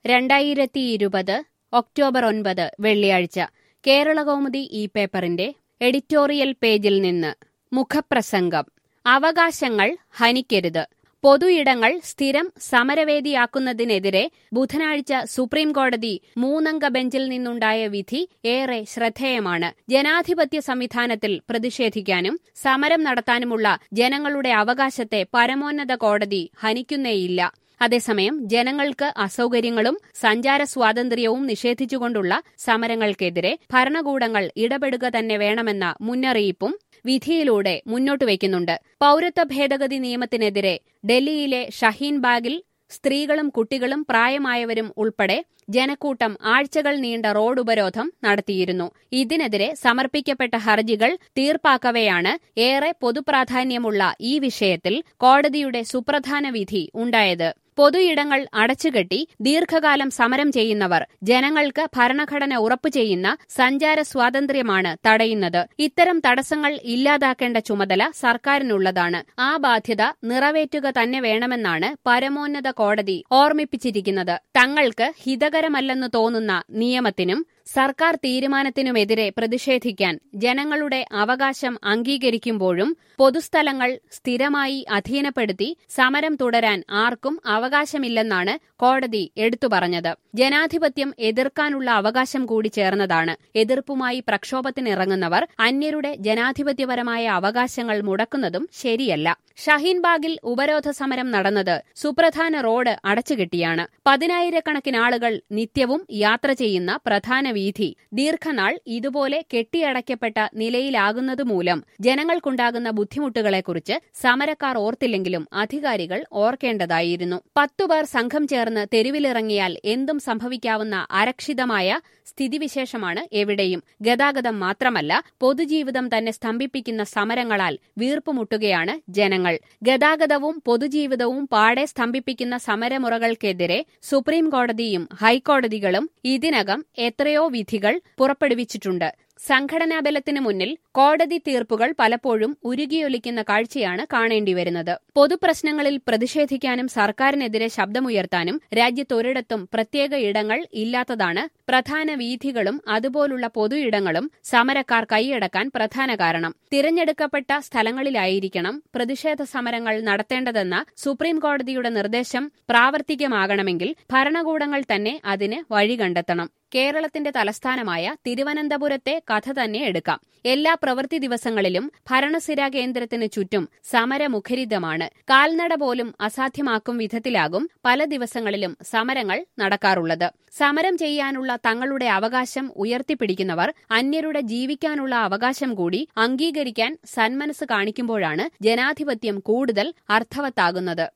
2020 October 9 വെള്ളിയാഴ്ച കേരളകൗമുദി ഈ പേപ്പറിന്റെ എഡിറ്റോറിയൽ പേജിൽ നിന്ന് മുഖപ്രസംഗം. അവകാശങ്ങൾ ഹനിക്കരുത്. പൊതു ഇടങ്ങൾ സ്ഥിരം സമരവേദിയാക്കുന്നതിനെതിരെ ബുധനാഴ്ച സുപ്രീംകോടതി 3-അംഗ ബെഞ്ചിൽ നിന്നുണ്ടായ വിധി ഏറെ ശ്രദ്ധേയമാണ്. ജനാധിപത്യ സംവിധാനത്തിൽ പ്രതിഷേധിക്കാനും സമരം നടത്താനുമുള്ള ജനങ്ങളുടെ അവകാശത്തെ പരമോന്നത കോടതി ഹനിക്കുന്നേയില്ല. അതേസമയം ജനങ്ങൾക്ക് അസൗകര്യങ്ങളും സഞ്ചാര സ്വാതന്ത്ര്യവും നിഷേധിച്ചുകൊണ്ടുള്ള സമരങ്ങൾക്കെതിരെ ഭരണകൂടങ്ങൾ ഇടപെടുക തന്നെ വേണമെന്ന മുന്നറിയിപ്പും വിധിയിലൂടെ മുന്നോട്ട് വയ്ക്കുന്നുണ്ട്. പൌരത്വ ഭേദഗതി നിയമത്തിനെതിരെ ഡൽഹിയിലെ ഷഹീൻബാഗിൽ സ്ത്രീകളും കുട്ടികളും പ്രായമായവരും ഉൾപ്പെടെ ജനക്കൂട്ടം ആഴ്ചകൾ നീണ്ട റോഡ് ഉപരോധം നടത്തിയിരുന്നു. ഇതിനെതിരെ സമർപ്പിക്കപ്പെട്ട ഹർജികൾ തീർപ്പാക്കവെയാണ് ഏറെ പൊതുപ്രാധാന്യമുള്ള ഈ വിഷയത്തിൽ കോടതിയുടെ സുപ്രധാന വിധി ഉണ്ടായത്. പൊതു ഇടങ്ങൾ അടച്ചുകെട്ടി ദീർഘകാലം സമരം ചെയ്യുന്നവർ ജനങ്ങൾക്ക് ഭരണഘടന ഉറപ്പു ചെയ്യുന്ന സഞ്ചാര സ്വാതന്ത്ര്യമാണ് തടയുന്നത്. ഇത്തരം തടസ്സങ്ങൾ ഇല്ലാതാക്കേണ്ട ചുമതല സർക്കാരിനുള്ളതാണ്. ആ ബാധ്യത നിറവേറ്റുക തന്നെ വേണമെന്നാണ് പരമോന്നത കോടതി ഓർമ്മിപ്പിച്ചിരിക്കുന്നത്. തങ്ങൾക്ക് ഹിതകരമല്ലെന്ന് തോന്നുന്ന നിയമത്തിനും സർക്കാർ തീരുമാനത്തിനുമെതിരെ പ്രതിഷേധിക്കാൻ ജനങ്ങളുടെ അവകാശം അംഗീകരിക്കുമ്പോഴും പൊതുസ്ഥലങ്ങൾ സ്ഥിരമായി അധീനപ്പെടുത്തി സമരം തുടരാൻ ആർക്കും അവകാശമില്ലെന്നാണ് കോടതി എടുത്തുപറഞ്ഞത്. ജനാധിപത്യം എതിർക്കാനുള്ള അവകാശം കൂടി ചേർന്നതാണ്. എതിർപ്പുമായി പ്രക്ഷോഭത്തിനിറങ്ങുന്നവർ അന്യരുടെ ജനാധിപത്യപരമായ അവകാശങ്ങൾ മുടക്കുന്നതും ശരിയല്ല. ഷഹീൻബാഗിൽ ഉപരോധ സമരം നടന്നത് സുപ്രധാന റോഡ് അടച്ചുകെട്ടിയാണ്. 10,000-കണക്കിന് ആളുകൾ നിത്യവും യാത്ര ചെയ്യുന്ന പ്രധാന വീഥി ദീർഘനാൾ ഇതുപോലെ കെട്ടിയടയ്ക്കപ്പെട്ട നിലയിലാകുന്നതുമൂലം ജനങ്ങൾക്കുണ്ടാകുന്ന ബുദ്ധിമുട്ടുകളെക്കുറിച്ച് സമരക്കാർ ഓർത്തില്ലെങ്കിലും അധികാരികൾ ഓർക്കേണ്ടതായിരുന്നു. 10 പേർ സംഘം ചേർന്ന് തെരുവിലിറങ്ങിയാൽ എന്തും സംഭവിക്കാവുന്ന അരക്ഷിതമായ സ്ഥിതിവിശേഷമാണ് എവിടെയും. ഗതാഗതം മാത്രമല്ല, പൊതുജീവിതം തന്നെ സ്തംഭിപ്പിക്കുന്ന സമരങ്ങളാൽ വീർപ്പുമുട്ടുകയാണ് ജനങ്ങൾ. ഗതാഗതവും പൊതുജീവിതവും പാടെ സ്തംഭിപ്പിക്കുന്ന സമരമുറകൾക്കെതിരെ സുപ്രീംകോടതിയും ഹൈക്കോടതികളും ഇതിനകം എത്രയോ വിധികൾ പുറപ്പെടുവിച്ചിട്ടുണ്ട്. സംഘടനാബലത്തിന് മുന്നിൽ കോടതി തീർപ്പുകൾ പലപ്പോഴും ഉരുകിയൊലിക്കുന്ന കാഴ്ചയാണ് കാണേണ്ടിവരുന്നത്. പൊതുപ്രശ്നങ്ങളിൽ പ്രതിഷേധിക്കാനും സർക്കാരിനെതിരെ ശബ്ദമുയർത്താനും രാജ്യത്തൊരിടത്തും പ്രത്യേക ഇടങ്ങൾ ഇല്ലാത്തതാണ് പ്രധാന വീഥികളും അതുപോലുള്ള പൊതു ഇടങ്ങളും സമരക്കാർ കൈയടക്കാൻ പ്രധാന കാരണം. തിരഞ്ഞെടുക്കപ്പെട്ട സ്ഥലങ്ങളിലായിരിക്കണം പ്രതിഷേധ സമരങ്ങൾ നടത്തേണ്ടതെന്ന സുപ്രീംകോടതിയുടെ നിർദ്ദേശം പ്രാവർത്തികമാകണമെങ്കിൽ ഭരണകൂടങ്ങൾ തന്നെ അതിന് വഴി കണ്ടെത്തണം. കേരളത്തിന്റെ തലസ്ഥാനമായ തിരുവനന്തപുരത്തെ കഥ തന്നെ എടുക്കാം. എല്ലാ പ്രവൃത്തി ദിവസങ്ങളിലും ഭരണസിരാ കേന്ദ്രത്തിന് ചുറ്റും സമരമുഖരിതമാണ്. കാൽനട പോലും അസാധ്യമാക്കും വിധത്തിലാകും പല ദിവസങ്ങളിലും സമരങ്ങൾ നടക്കാറുള്ളത്. സമരം ചെയ്യാനുള്ള തങ്ങളുടെ അവകാശം ഉയർത്തിപ്പിടിക്കുന്നവർ അന്യരുടെ ജീവിക്കാനുള്ള അവകാശം കൂടി അംഗീകരിക്കാൻ സന്മനസ് കാണിക്കുമ്പോഴാണ് ജനാധിപത്യം കൂടുതൽ അർത്ഥവത്താകുന്നത്.